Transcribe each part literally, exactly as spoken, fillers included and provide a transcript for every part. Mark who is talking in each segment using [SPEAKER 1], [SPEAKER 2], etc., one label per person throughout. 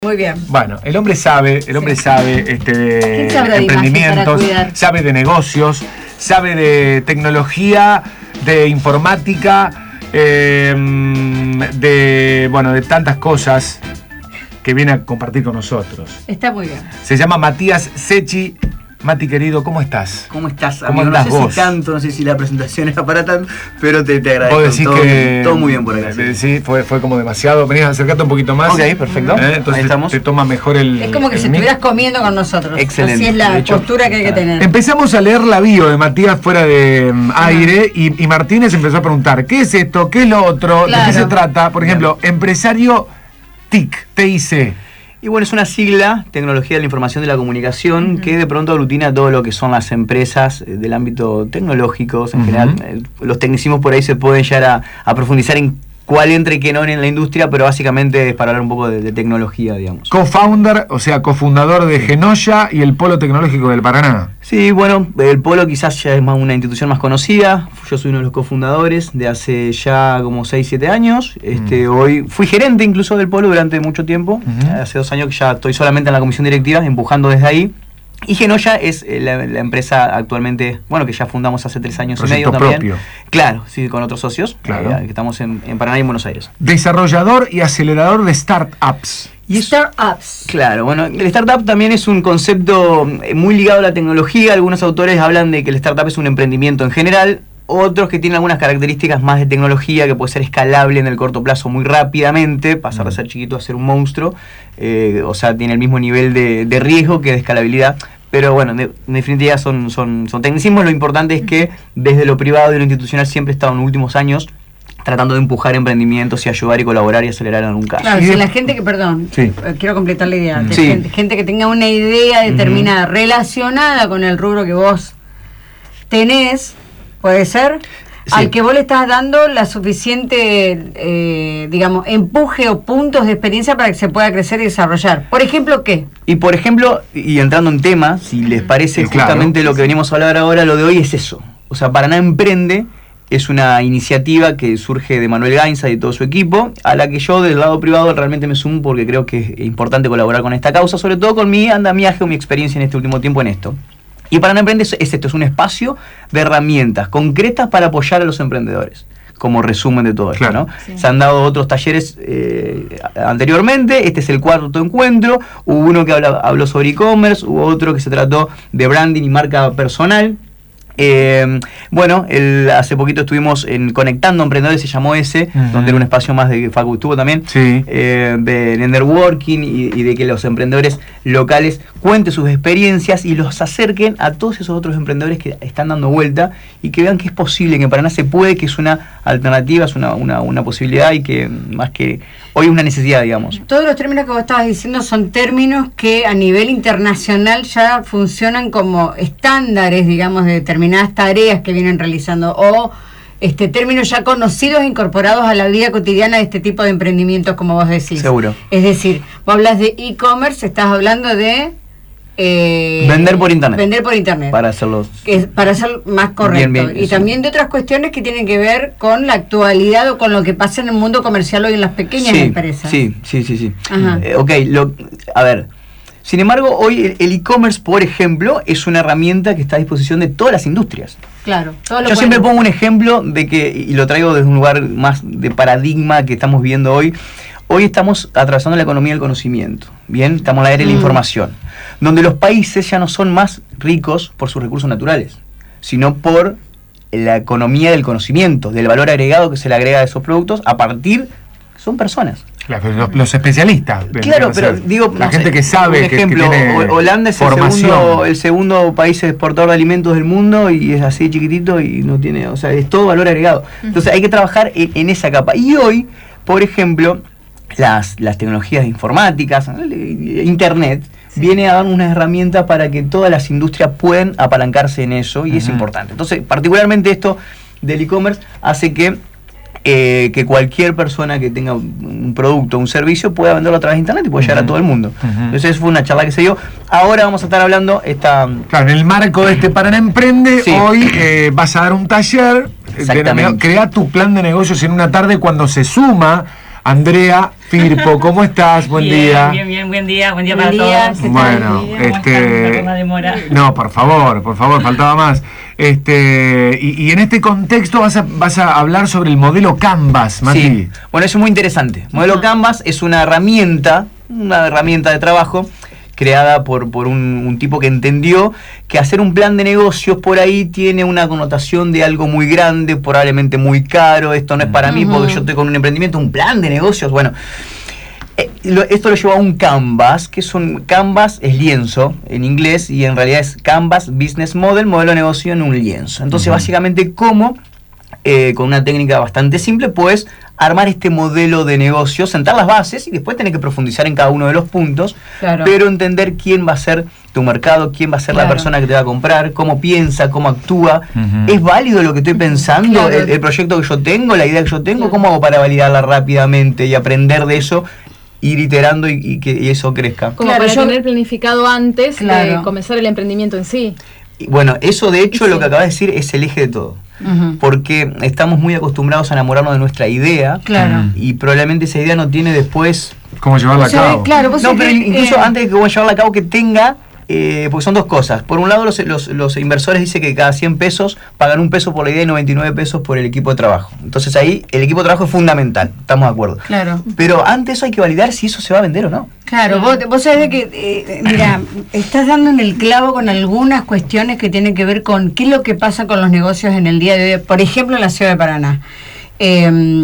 [SPEAKER 1] Muy bien.
[SPEAKER 2] Bueno, el hombre sabe, el hombre sí. sabe este, de
[SPEAKER 1] sabe
[SPEAKER 2] emprendimientos, sabe de negocios, sabe de tecnología, de informática, eh, de bueno, de tantas cosas que viene a compartir con nosotros.
[SPEAKER 1] Está muy bien.
[SPEAKER 2] Se llama Matías Secchi. Mati, querido, ¿cómo estás?
[SPEAKER 3] ¿Cómo estás,
[SPEAKER 2] ¿Cómo
[SPEAKER 3] amigo?
[SPEAKER 2] andás
[SPEAKER 3] No sé
[SPEAKER 2] vos?
[SPEAKER 3] si tanto, no sé si la presentación era para tanto, pero te, te agradezco.
[SPEAKER 2] Vos decís
[SPEAKER 3] todo,
[SPEAKER 2] que
[SPEAKER 3] todo muy bien por acá.
[SPEAKER 2] Sí, sí fue, fue como demasiado. Venías a acercarte un poquito más.
[SPEAKER 3] Ok, perfecto.
[SPEAKER 2] ¿Eh? Entonces
[SPEAKER 3] Ahí estamos.
[SPEAKER 2] te toma mejor el...
[SPEAKER 1] Es como que
[SPEAKER 2] el
[SPEAKER 1] si
[SPEAKER 2] mic.
[SPEAKER 1] estuvieras comiendo con nosotros.
[SPEAKER 3] Excelente.
[SPEAKER 1] Así es la
[SPEAKER 3] De hecho,
[SPEAKER 1] postura que hay que tener.
[SPEAKER 2] Empezamos a leer la bio de Matías fuera de um, aire y, y Martínez empezó a preguntar, ¿qué es esto? ¿Qué es lo otro?
[SPEAKER 1] Claro.
[SPEAKER 2] ¿De qué se trata? Por ejemplo, empresario T I C, T I C.
[SPEAKER 3] Y bueno, es una sigla, Tecnología de la Información de la Comunicación, uh-huh. que de pronto aglutina todo lo que son las empresas del ámbito tecnológico. En uh-huh. general, eh, los tecnicismos por ahí se pueden llegar a, a profundizar en cuál entra y qué no en la industria, pero básicamente es para hablar un poco de, de tecnología, digamos.
[SPEAKER 2] Co-founder, o sea, cofundador de Genoya y el Polo Tecnológico del Paraná.
[SPEAKER 3] Sí, bueno, el Polo quizás ya es más una institución más conocida. Yo soy uno de los cofundadores de hace ya como seis, siete años. Este, mm. Hoy fui gerente incluso del Polo durante mucho tiempo. Mm-hmm. Hace dos años que ya estoy solamente en la comisión directiva, empujando desde ahí. Y Genoya es la, la empresa actualmente, bueno, que ya fundamos hace tres años
[SPEAKER 2] Proyecto
[SPEAKER 3] y medio también.
[SPEAKER 2] Propio.
[SPEAKER 3] Claro, sí, con otros socios.
[SPEAKER 2] Claro.
[SPEAKER 3] Eh, que estamos en, en Paraná y en Buenos Aires.
[SPEAKER 2] Desarrollador y acelerador de startups.
[SPEAKER 1] Y startups.
[SPEAKER 3] Claro, bueno, el startup también es un concepto muy ligado a la tecnología. Algunos autores hablan de que el startup es un emprendimiento en general. Otros que tienen algunas características más de tecnología, que puede ser escalable en el corto plazo muy rápidamente, pasar de ser chiquito a ser un monstruo. Eh, o sea, tiene el mismo nivel de, de riesgo que de escalabilidad. Pero bueno, de, en definitiva son, son, son tecnicismos. Lo importante es que desde lo privado y lo institucional siempre he estado en los últimos años tratando de empujar emprendimientos y ayudar y colaborar y acelerar en algún caso.
[SPEAKER 1] Claro, si la gente que, perdón,
[SPEAKER 2] sí.
[SPEAKER 1] eh, quiero completar la idea,
[SPEAKER 3] Sí.
[SPEAKER 1] gente, gente que tenga una idea determinada, uh-huh. relacionada con el rubro que vos tenés, puede ser, sí. al que vos le estás dando la suficiente, eh, digamos, empuje o puntos de experiencia para que se pueda crecer y desarrollar. Por ejemplo, ¿qué?
[SPEAKER 3] Y por ejemplo, y entrando en tema, si les parece,
[SPEAKER 2] sí,
[SPEAKER 3] justamente
[SPEAKER 2] claro.
[SPEAKER 3] lo que venimos a hablar ahora, lo de hoy es eso. O sea, Paraná Emprende es una iniciativa que surge de Manuel Gainza y de todo su equipo, a la que yo del lado privado realmente me sumo porque creo que es importante colaborar con esta causa, sobre todo con mi andamiaje o mi experiencia en este último tiempo en esto. Y Paraná Emprende es esto, es un espacio de herramientas concretas para apoyar a los emprendedores, como resumen de todo esto,
[SPEAKER 2] claro.
[SPEAKER 3] ¿no?
[SPEAKER 1] Sí.
[SPEAKER 3] Se han dado otros talleres eh, anteriormente, este es el cuarto encuentro, hubo uno que habla, habló sobre e-commerce, hubo otro que se trató de branding y marca personal. Eh, bueno, el, hace poquito estuvimos en Conectando Emprendedores, se llamó ese, uh-huh. donde era un espacio más de Facu estuvo también,
[SPEAKER 2] sí.
[SPEAKER 3] eh, de networking y, y de que los emprendedores locales cuenten sus experiencias y los acerquen a todos esos otros emprendedores que están dando vuelta y que vean que es posible, que en Paraná se puede, que es una alternativa, es una, una, una posibilidad y que más que hoy es una necesidad, digamos.
[SPEAKER 1] Todos los términos que vos estabas diciendo son términos que a nivel internacional ya funcionan como estándares, digamos, de determinadas tareas que vienen realizando, o este términos ya conocidos e incorporados a la vida cotidiana de este tipo de emprendimientos, como vos decís.
[SPEAKER 3] Seguro.
[SPEAKER 1] Es decir, vos hablas de e-commerce, estás hablando de... Eh,
[SPEAKER 3] vender por internet.
[SPEAKER 1] Vender por internet.
[SPEAKER 3] Para hacerlo...
[SPEAKER 1] Que, para ser más correcto.
[SPEAKER 3] Bien, bien,
[SPEAKER 1] y
[SPEAKER 3] eso.
[SPEAKER 1] también de otras cuestiones que tienen que ver con la actualidad o con lo que pasa en el mundo comercial hoy en las pequeñas
[SPEAKER 3] sí,
[SPEAKER 1] empresas.
[SPEAKER 3] Sí, sí, sí, sí.
[SPEAKER 1] Ajá.
[SPEAKER 3] Eh, ok, lo, a ver. Sin embargo, hoy el, el e-commerce, por ejemplo, es una herramienta que está a disposición de todas las industrias.
[SPEAKER 1] Claro. Todo lo
[SPEAKER 3] Yo siempre
[SPEAKER 1] bueno.
[SPEAKER 3] pongo un ejemplo de que, y lo traigo desde un lugar más de paradigma que estamos viendo hoy. Hoy estamos atravesando la economía del conocimiento, ¿bien? Estamos en la era de la
[SPEAKER 1] Mm.
[SPEAKER 3] información, donde los países ya no son más ricos por sus recursos naturales, sino por la economía del conocimiento, del valor agregado que se le agrega a esos productos a partir, son personas.
[SPEAKER 2] Claro, los, los especialistas.
[SPEAKER 3] Claro, pero digo,
[SPEAKER 2] la
[SPEAKER 3] no
[SPEAKER 2] gente
[SPEAKER 3] sé,
[SPEAKER 2] que sabe,
[SPEAKER 3] un
[SPEAKER 2] que,
[SPEAKER 3] ejemplo,
[SPEAKER 2] que tiene
[SPEAKER 3] Holanda es el
[SPEAKER 2] formación.
[SPEAKER 3] segundo, el segundo país exportador de alimentos del mundo y es así chiquitito y no tiene, o sea, es todo valor agregado. Entonces hay que trabajar en, en esa capa. Y hoy, por ejemplo, las, las tecnologías informáticas, internet, sí. viene a dar una herramienta para que todas las industrias puedan apalancarse en eso y uh-huh. es importante. Entonces, particularmente esto del e-commerce hace que Eh, que cualquier persona que tenga un producto o un servicio pueda venderlo a través de internet y pueda uh-huh. llegar a todo el mundo. Uh-huh. Entonces fue una charla que se dio. Ahora vamos a estar hablando esta...
[SPEAKER 2] Claro, en el marco de este Paraná Emprende,
[SPEAKER 3] sí.
[SPEAKER 2] hoy eh, vas a dar un taller, de, crea tu plan de negocios en una tarde, cuando se suma Andrea Firpo, ¿cómo estás? Buen
[SPEAKER 4] bien,
[SPEAKER 2] día.
[SPEAKER 4] Bien, bien, buen día, buen día
[SPEAKER 1] buen
[SPEAKER 4] para
[SPEAKER 1] día,
[SPEAKER 4] todos.
[SPEAKER 2] Bueno, este... No, por favor, por favor, faltaba más. Este, y, y en este contexto vas a, vas a hablar sobre el modelo Canvas, Mati.
[SPEAKER 3] Sí, bueno, eso es muy interesante. Modelo uh-huh. Canvas es una herramienta, una herramienta de trabajo creada por, por un, un tipo que entendió que hacer un plan de negocios por ahí tiene una connotación de algo muy grande, probablemente muy caro. Esto no es para uh-huh. mí porque yo estoy con un emprendimiento, un plan de negocios. Bueno, eh, lo, esto lo llevó a un Canvas, que es un Canvas, es lienzo en inglés, y en realidad es Canvas Business Model, modelo de negocio en un lienzo. Entonces, uh-huh. básicamente, ¿cómo? Eh, con una técnica bastante simple, pues armar este modelo de negocio, sentar las bases y después tener que profundizar en cada uno de los puntos, claro. pero entender quién va a ser tu mercado, quién va a ser claro. la persona que te va a comprar, cómo piensa, cómo actúa, uh-huh. ¿es válido lo que estoy pensando, claro. el, el proyecto que yo tengo, la idea que yo tengo? ¿Cómo hago para validarla rápidamente y aprender de eso, ir iterando y, y que y eso crezca?
[SPEAKER 5] Como claro, para yo, tener planificado antes claro. de comenzar el emprendimiento en sí.
[SPEAKER 3] Y bueno, eso de hecho sí. lo que acabas de decir es el eje de todo. Uh-huh. Porque estamos muy acostumbrados a enamorarnos de nuestra idea, claro. y probablemente esa idea no tiene después
[SPEAKER 2] cómo llevarla
[SPEAKER 3] o sea,
[SPEAKER 2] a cabo.
[SPEAKER 3] Claro, no, pero que, incluso eh, antes de que vamos a llevarla a cabo, que tenga, eh, porque son dos cosas. Por un lado, los, los, los inversores dicen que cada cien pesos pagan un peso por la idea y noventa y nueve pesos por el equipo de trabajo. Entonces ahí el equipo de trabajo es fundamental, estamos de acuerdo.
[SPEAKER 1] Claro.
[SPEAKER 3] Pero antes eso hay que validar si eso se va a vender o no.
[SPEAKER 1] Claro, vos, vos sabés que, eh, mira, estás dando en el clavo con algunas cuestiones que tienen que ver con qué es lo que pasa con los negocios en el día de hoy, por ejemplo en la ciudad de Paraná. Eh,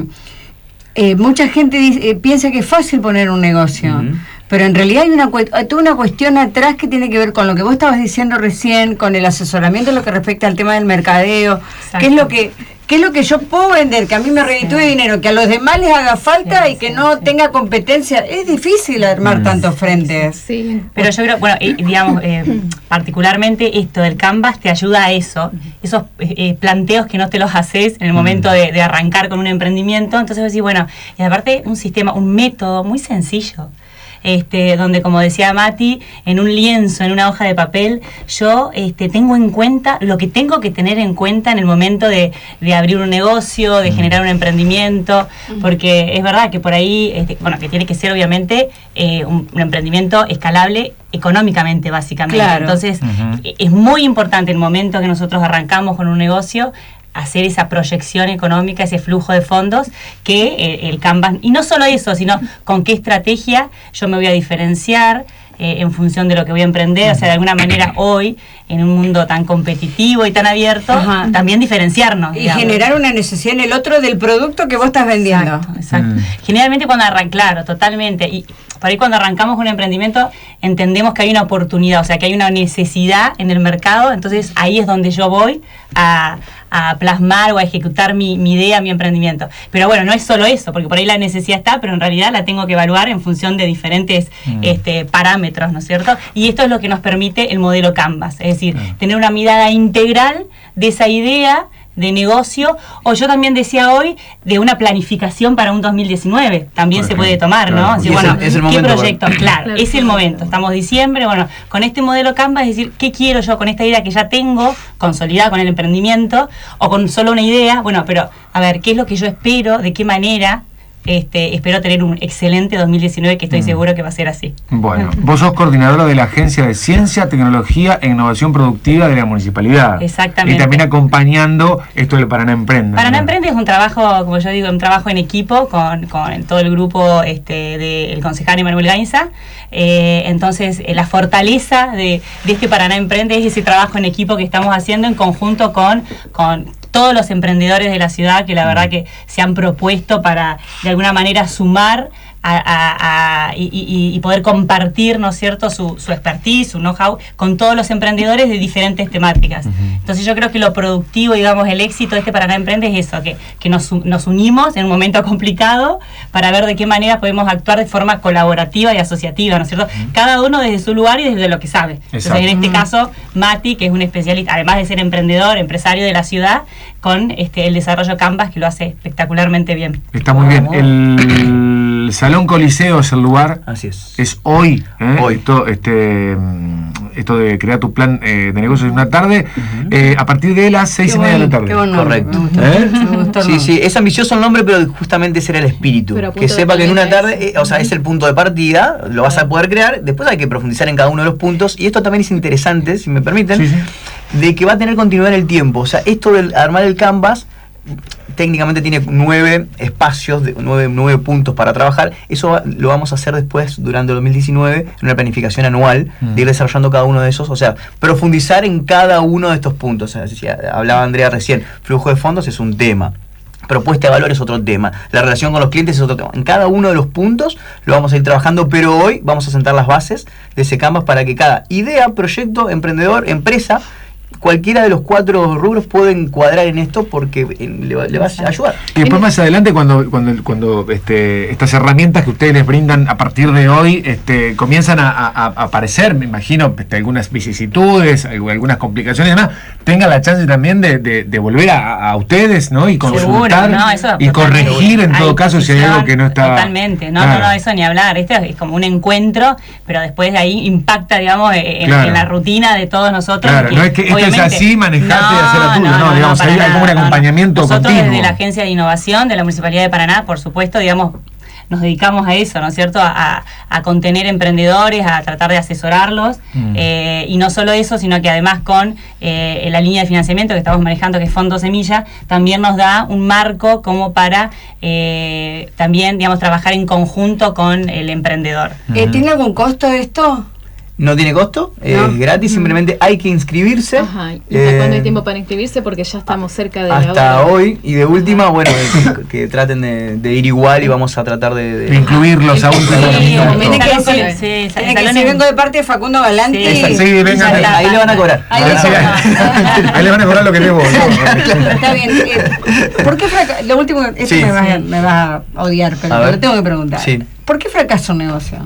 [SPEAKER 1] eh, mucha gente dice, eh, piensa que es fácil poner un negocio, uh-huh. pero en realidad hay una, toda una cuestión atrás que tiene que ver con lo que vos estabas diciendo recién, con el asesoramiento en lo que respecta al tema del mercadeo, Exacto. qué es lo que... ¿Qué es lo que yo puedo vender? Que a mí me reditúe sí. dinero, que a los demás les haga falta sí, y que sí, no sí. tenga competencia. Es difícil armar mm. tantos frentes.
[SPEAKER 4] Sí. Pero yo creo, bueno, eh, digamos, eh, particularmente esto del Canvas te ayuda a eso, esos eh, planteos que no te los haces en el momento de, de arrancar con un emprendimiento. Entonces vos decís, bueno, y aparte un sistema, un método muy sencillo. Este, donde, como decía Mati, en un lienzo, en una hoja de papel, yo este, tengo en cuenta lo que tengo que tener en cuenta en el momento de, de abrir un negocio, de generar un emprendimiento, porque es verdad que por ahí, este, bueno, que tiene que ser obviamente eh, un, un emprendimiento escalable económicamente, básicamente. Claro. Entonces, uh-huh. es muy importante el momento que nosotros arrancamos con un negocio, hacer esa proyección económica, ese flujo de fondos, que eh, el Canvas, y no solo eso, sino con qué estrategia yo me voy a diferenciar eh, en función de lo que voy a emprender, o sea, de alguna manera hoy, en un mundo tan competitivo y tan abierto, Ajá. también diferenciarnos.
[SPEAKER 1] Y digamos. Generar una necesidad en el otro del producto que vos estás vendiendo.
[SPEAKER 4] Exacto, exacto. Mm. Generalmente cuando arrancan, claro, totalmente, y por ahí cuando arrancamos un emprendimiento entendemos que hay una oportunidad, o sea, que hay una necesidad en el mercado, entonces ahí es donde yo voy a, a plasmar o a ejecutar mi, mi idea, mi emprendimiento. Pero bueno, no es solo eso, porque por ahí la necesidad está, pero en realidad la tengo que evaluar en función de diferentes mm. este, parámetros, ¿no es cierto? Y esto es lo que nos permite el modelo Canvas, es decir, mm. tener una mirada integral de esa idea de negocio, o yo también decía hoy, de una planificación para un dos mil diecinueve, también Por se puede tomar, claro. ¿no? Así, bueno, es el, es el ¿qué proyecto? Bueno. Claro, claro, es el momento, estamos diciembre, bueno, con este modelo Canvas, es decir, ¿qué quiero yo con esta idea que ya tengo, consolidada con el emprendimiento, o con solo una idea? Bueno, pero, a ver, ¿qué es lo que yo espero? ¿De qué manera? Este, espero tener un excelente dos mil diecinueve, que estoy mm. seguro que va a ser así.
[SPEAKER 2] Bueno, vos sos coordinadora de la Agencia de Ciencia, Tecnología e Innovación Productiva de la Municipalidad.
[SPEAKER 4] Exactamente.
[SPEAKER 2] Y también acompañando esto del Paraná Emprende.
[SPEAKER 4] Paraná Emprende es un trabajo, como yo digo, un trabajo en equipo con, con todo el grupo este, del concejal Emanuel Gainza. Eh, entonces, eh, la fortaleza de, de este Paraná Emprende es ese trabajo en equipo que estamos haciendo en conjunto con... con todos los emprendedores de la ciudad que la verdad que se han propuesto para de alguna manera sumar a, a, a, y, y, y poder compartir, ¿no es cierto?, su, su expertise, su know-how con todos los emprendedores de diferentes temáticas. Uh-huh. Entonces yo creo que lo productivo, digamos, el éxito de este Paraná Emprende es eso, que, que nos, nos unimos en un momento complicado para ver de qué manera podemos actuar de forma colaborativa y asociativa, ¿no es cierto? Uh-huh. Cada uno desde su lugar y desde lo que sabe. Exacto. Entonces en este caso, Mati, que es un especialista, además de ser emprendedor, empresario de la ciudad, con este, el desarrollo Canvas, que lo hace espectacularmente bien.
[SPEAKER 2] Está muy bien. El Salón Coliseo es el lugar.
[SPEAKER 3] Así es.
[SPEAKER 2] Es hoy. ¿eh?
[SPEAKER 3] Hoy.
[SPEAKER 2] Esto, este, esto de crear tu plan eh, de negocios en una tarde, uh-huh. eh, a partir de las seis qué y media de la tarde.
[SPEAKER 1] Qué bueno,
[SPEAKER 3] correcto.
[SPEAKER 2] ¿Eh?
[SPEAKER 3] Sí, sí, es ambicioso el nombre, pero justamente ese era el espíritu. Que sepa que en una tarde, eh, o sea, es el punto de partida, lo vas a poder crear, después hay que profundizar en cada uno de los puntos, y esto también es interesante, si me permiten, sí, sí. de que va a tener continuidad en el tiempo. O sea, esto de armar el canvas técnicamente tiene nueve espacios, de, nueve, nueve puntos para trabajar. Eso va, lo vamos a hacer después, durante el dos mil diecinueve, en una planificación anual, mm. de ir desarrollando cada uno de esos, o sea, profundizar en cada uno de estos puntos. O sea, si hablaba Andrea recién, flujo de fondos es un tema, propuesta de valor es otro tema, la relación con los clientes es otro tema. En cada uno de los puntos lo vamos a ir trabajando, pero hoy vamos a sentar las bases de ese canvas para que cada idea, proyecto, emprendedor, empresa, cualquiera de los cuatro rubros pueden cuadrar en esto porque le va, le va a ayudar.
[SPEAKER 2] Y después más adelante cuando cuando cuando este, estas herramientas que ustedes les brindan a partir de hoy este, comienzan a, a, a aparecer, me imagino, este, algunas vicisitudes, algunas complicaciones y demás, tengan la chance también de, de, de volver a, a ustedes, ¿no? Y consultar. Seguro, no, eso, y corregir en todo caso si hay algo que no está...
[SPEAKER 4] Totalmente, no, claro. no, no, eso ni hablar. Este es como un encuentro, pero después de ahí impacta, digamos, en, claro. en la rutina de todos nosotros.
[SPEAKER 2] Claro,
[SPEAKER 4] que,
[SPEAKER 2] no es que esto es así, manejarte no, y hacer la tuya, no, no, no digamos, no, hay, hay como un acompañamiento
[SPEAKER 4] no, no. Nosotros
[SPEAKER 2] continuo.
[SPEAKER 4] Desde la Agencia de Innovación de la Municipalidad de Paraná, por supuesto, digamos, nos dedicamos a eso, ¿no es cierto? A, a contener emprendedores, a tratar de asesorarlos, mm. eh, y no solo eso, sino que además con eh, la línea de financiamiento que estamos manejando, que es Fondo Semilla, también nos da un marco como para eh, también, digamos, trabajar en conjunto con el emprendedor.
[SPEAKER 1] Eh, ¿Tiene algún costo esto?
[SPEAKER 3] No tiene costo, no. Es gratis, simplemente hay que inscribirse.
[SPEAKER 5] Ajá. ¿Y hasta eh, cuándo hay tiempo para inscribirse? Porque ya estamos cerca de
[SPEAKER 3] hasta
[SPEAKER 5] la hora.
[SPEAKER 3] Hoy, y de última, ajá. bueno, que, que traten de, de ir igual y vamos a tratar de... de
[SPEAKER 2] incluirlos a un
[SPEAKER 1] sí, tiene que decir, sí, tiene que decir, vengo de parte de Facundo Galante.
[SPEAKER 2] Sí, sí, venga,
[SPEAKER 3] ahí, ahí le van a cobrar.
[SPEAKER 1] Ahí,
[SPEAKER 3] ahí,
[SPEAKER 1] le,
[SPEAKER 2] ahí le van a cobrar lo que debo.
[SPEAKER 1] ¿no? Está bien. Eh, ¿Por qué fracaso? Lo último, esto sí. me, va, me va a odiar, pero te lo tengo que preguntar. Sí. ¿Por qué fracasa un negocio?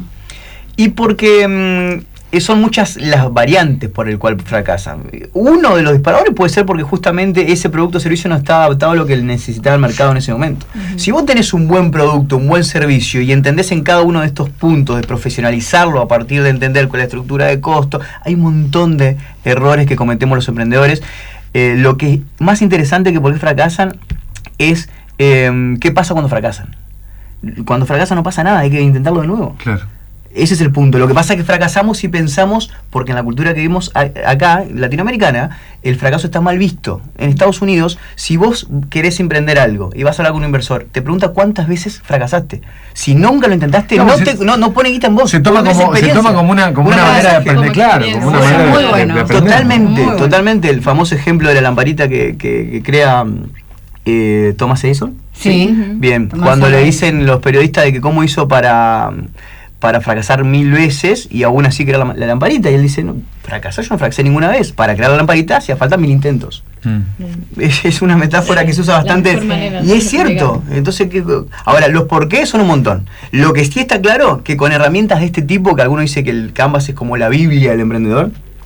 [SPEAKER 3] Y porque... Mmm, son muchas las variantes por el cual fracasan. Uno de los disparadores puede ser porque justamente ese producto o servicio no está adaptado a lo que necesitaba el mercado en ese momento. Uh-huh. Si vos tenés un buen producto, un buen servicio y entendés en cada uno de estos puntos de profesionalizarlo a partir de entender cuál es la estructura de costo, hay un montón de errores que cometemos los emprendedores. Eh, lo que es más interesante que por qué fracasan es eh, qué pasa cuando fracasan. Cuando fracasan no pasa nada, hay que intentarlo de nuevo.
[SPEAKER 2] Claro.
[SPEAKER 3] Ese es el punto. Lo que pasa es que fracasamos si pensamos, porque en la cultura que vivimos a, acá, latinoamericana, el fracaso está mal visto. En Estados Unidos, si vos querés emprender algo y vas a hablar con un inversor, te pregunta cuántas veces fracasaste. Si nunca lo intentaste, no, no, se, te, no, no pone guita en vos.
[SPEAKER 2] Se toma, como, se toma como una, como una, una manera de aprender, claro. Como una manera
[SPEAKER 1] muy
[SPEAKER 2] de,
[SPEAKER 1] bueno.
[SPEAKER 2] de aprender.
[SPEAKER 3] Totalmente, muy totalmente. Bueno. El famoso ejemplo de la lamparita que, que, que crea eh, Thomas Edison.
[SPEAKER 1] Sí.
[SPEAKER 3] Bien,
[SPEAKER 1] Tomás
[SPEAKER 3] cuando
[SPEAKER 1] Edison.
[SPEAKER 3] Le dicen los periodistas de que cómo hizo para... para fracasar mil veces y aún así crear la, la lamparita, y él dice, no, fracasó, yo no fracasé ninguna vez, para crear la lamparita hacía falta mil intentos. Mm. Es, es una metáfora que se usa bastante y es cierto. Entonces, ¿qué? Ahora, los por qué son un montón. Lo que sí está claro, que con herramientas de este tipo, que alguno dice que el Canvas es como la Biblia del emprendedor,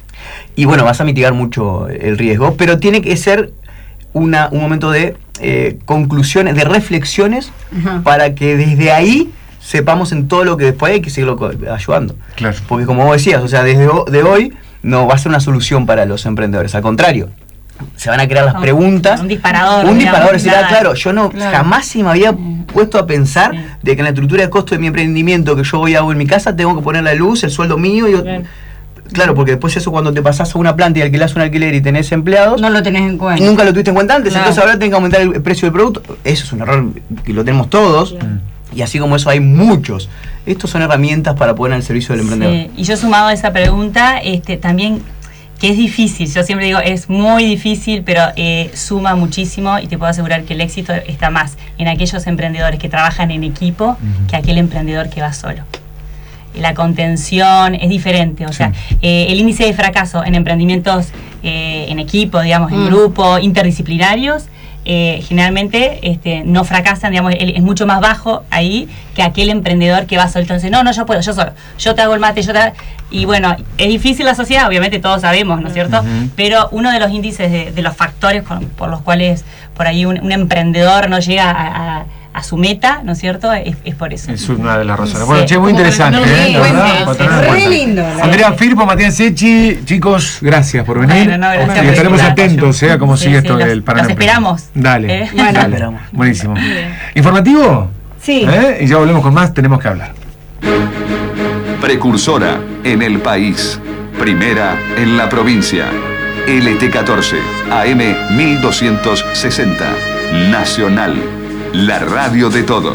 [SPEAKER 3] y bueno, vas a mitigar mucho el riesgo, pero tiene que ser una, un momento de eh, conclusiones, de reflexiones, uh-huh. para que desde ahí sepamos en todo lo que después hay que seguirlo ayudando. Claro. Porque como vos decías, o sea, desde ho- de hoy no va a ser una solución para los emprendedores, al contrario, se van a crear las no, preguntas.
[SPEAKER 4] Un disparador.
[SPEAKER 3] Un disparador, será claro, yo no claro. jamás se me había puesto a pensar sí. de que en la estructura de costo de mi emprendimiento que yo voy a hago en mi casa, tengo que poner la luz, el sueldo mío y claro. Claro, porque después eso cuando te pasás a una planta y alquilás un alquiler y tenés empleados...
[SPEAKER 1] No lo tenés en cuenta.
[SPEAKER 3] Nunca lo tuviste en cuenta antes,
[SPEAKER 1] claro.
[SPEAKER 3] entonces ahora tenés que aumentar el precio del producto. Eso es un error que lo tenemos todos. Claro. Y así como eso hay muchos. Estos son herramientas para poner al servicio del emprendedor.
[SPEAKER 4] Sí. Y yo sumado a esa pregunta, este, también que es difícil, yo siempre digo, es muy difícil, pero eh, suma muchísimo y te puedo asegurar que el éxito está más en aquellos emprendedores que trabajan en equipo uh-huh. que aquel emprendedor que va solo. La contención es diferente, o sea, sí. eh, el índice de fracaso en emprendimientos eh, en equipo, digamos, en mm. grupo, interdisciplinarios, eh, generalmente este, no fracasan, digamos, es mucho más bajo ahí que aquel emprendedor que va solo. Entonces, no, no, yo puedo, yo solo, yo te hago el mate, yo te hago... Y bueno, es difícil la sociedad, obviamente todos sabemos, ¿no es cierto? Uh-huh. Pero uno de los índices de, de los factores con, por los cuales por ahí un, un emprendedor no llega a, a a su meta, ¿no es cierto? Es, es por eso.
[SPEAKER 2] Es una de las razones.
[SPEAKER 4] Sí.
[SPEAKER 2] Bueno, che, muy interesante,
[SPEAKER 5] no,
[SPEAKER 2] ¿eh? La
[SPEAKER 5] sí,
[SPEAKER 2] verdad,
[SPEAKER 5] sí,
[SPEAKER 2] para
[SPEAKER 5] sí,
[SPEAKER 2] tenerlo en
[SPEAKER 1] re
[SPEAKER 2] cuenta.
[SPEAKER 1] lindo, la
[SPEAKER 2] Andrea
[SPEAKER 1] verdad.
[SPEAKER 2] Firpo, Matías Sechi, chicos, gracias por venir.
[SPEAKER 4] Bueno, no, gracias
[SPEAKER 2] y
[SPEAKER 4] por
[SPEAKER 2] estaremos
[SPEAKER 4] invitarnos.
[SPEAKER 2] atentos, ¿eh? A cómo
[SPEAKER 4] Sí,
[SPEAKER 2] sigue
[SPEAKER 4] sí,
[SPEAKER 2] esto
[SPEAKER 4] los-
[SPEAKER 2] del Paraná.
[SPEAKER 4] los esperamos.
[SPEAKER 2] Dale,
[SPEAKER 4] ¿Eh?
[SPEAKER 1] Bueno.
[SPEAKER 2] dale.
[SPEAKER 3] Esperamos.
[SPEAKER 2] Buenísimo.
[SPEAKER 5] bien.
[SPEAKER 2] ¿Informativo?
[SPEAKER 1] Sí.
[SPEAKER 2] ¿Eh? Y ya volvemos con más, tenemos que hablar.
[SPEAKER 6] Precursora en el país. Primera en la provincia. L T catorce, A M mil doscientos sesenta. Nacional. La radio de todos.